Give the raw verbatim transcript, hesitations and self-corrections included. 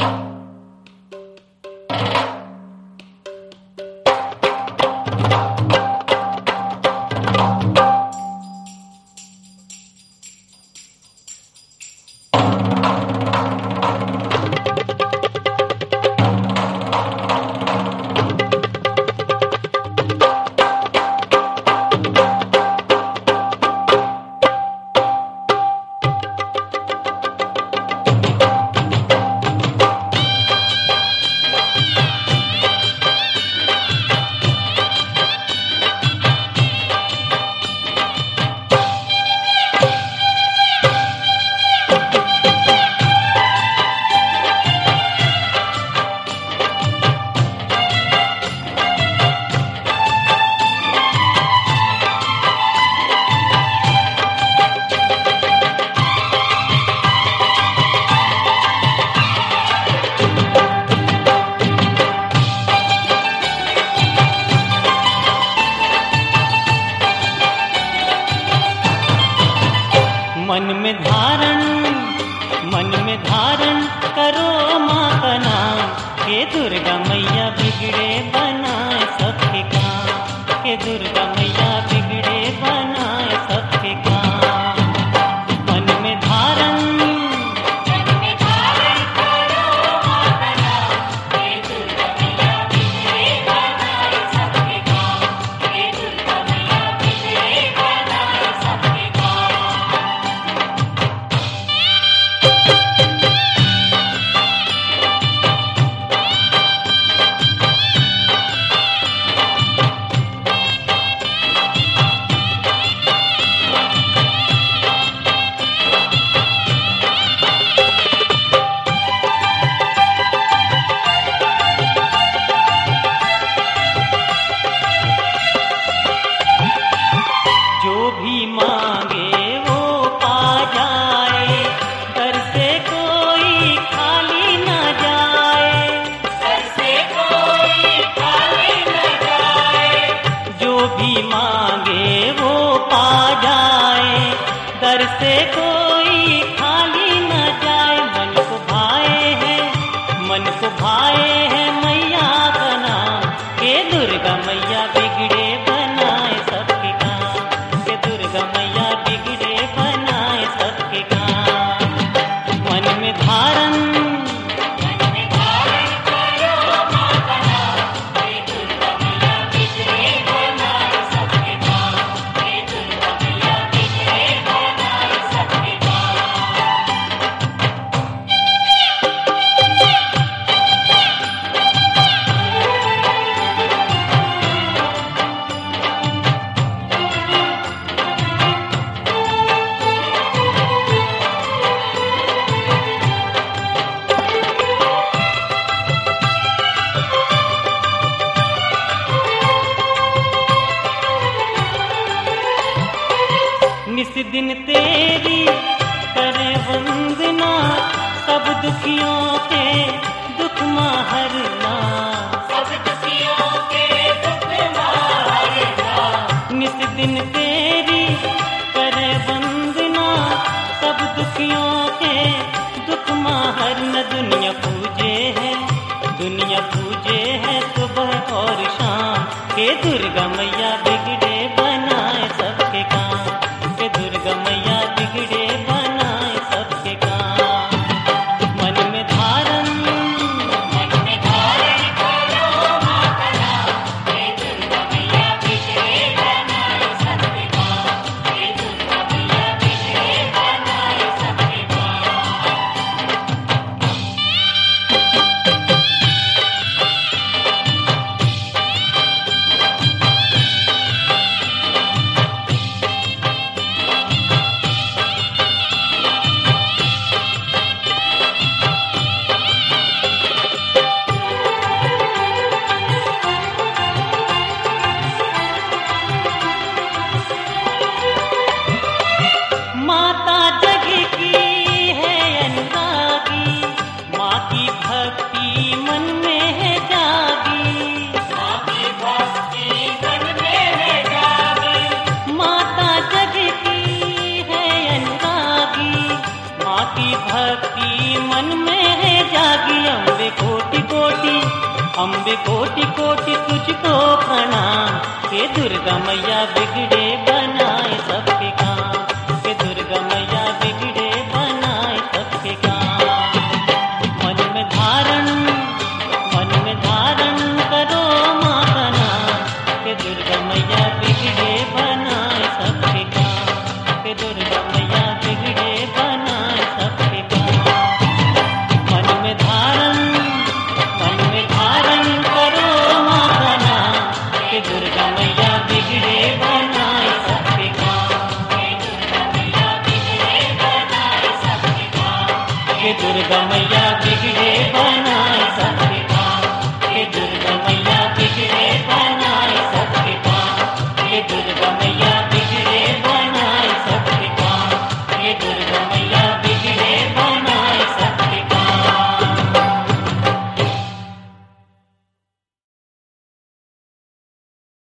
मन में धारण मन में धारण करो माँ का नाम, हे दुर्गा मैया बिगड़े बनाए सबके काम, हे दुर्गा मैया बिगड़े बनाए सबके काम। मन में धारण मन में धारण करो माँ का नाम, हे दुर्गा मैया बिगड़े बनाए सबके काम, हे दुर्गा मैया बिगड़े बनाए सबके काम। जो भी मांगे वो पा जाए, दर से कोई खाली न जाए, दर से कोई खाली न जाए। जो भी मांगे वो पा जाए, दर से कोई खाली न जाए। मन को भाए है मन को भाए है मैया का नाम, हे दुर्गा मैया बिगड़े बनाए सबके काम, हे दुर्गा मैया बिगड़े बनाए सबके काम। मन में धारण मन में धारण करो माँ का नाम, हे दुर्गा मैया बिगड़े बनाए सबके काम, हे दुर्गा मैया बिगड़े बनाए सबके काम। निस दिन तेरी करे वंदना, सब दुखियों के दुख महरना, सब दुखियों के दुख महरना। निस दिन तेरी करे वंदना, सब दुखियों के दुख महरना। दुनिया पूजे है दुनिया पूजे है सुबह और शाम, हे दुर्गा मैया बिगड़े बनाए सबके काम, हे दुर्गा मैया बिगड़े बनाए सबके काम। मन में अम्बे कोटि कोटि तुझको प्रणाम, हे दुर्गा मैया बिगड़े बना